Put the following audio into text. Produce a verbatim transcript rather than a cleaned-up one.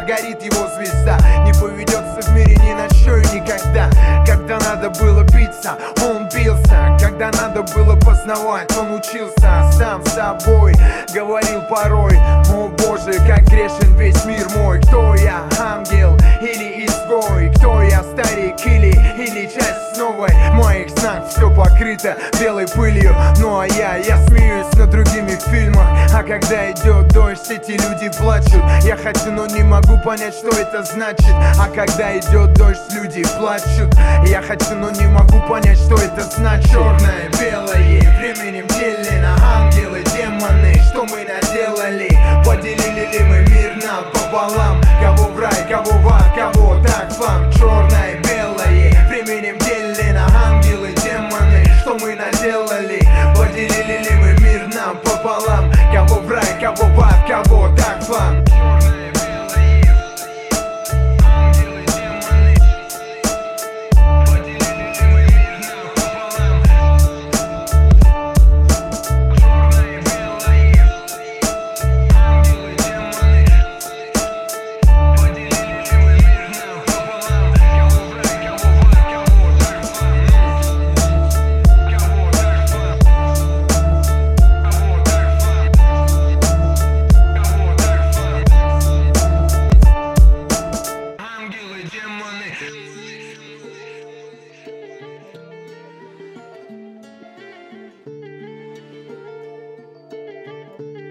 горит его звезда. Не поведется в мире ни на что и никогда. Когда надо было биться, он бился. Когда надо было познавать, он учился. Сам с собой говорил порой: о Боже, как грешен весь мир мой. Кто я, ангел или изгой? Кто я, старик или, или часть новой? Моих снах все покрыто белой пылью. Ну а я, я смеюсь над другими в фильмах. А когда идет дождь, эти люди плачут. Я хочу, но не могу понять, что это значит. А когда идет дождь, люди плачут. Я хочу, но не могу понять, что это значит. Черное, белое, временем делено. Ангелы, демоны, что мы наделали? Поделили ли мы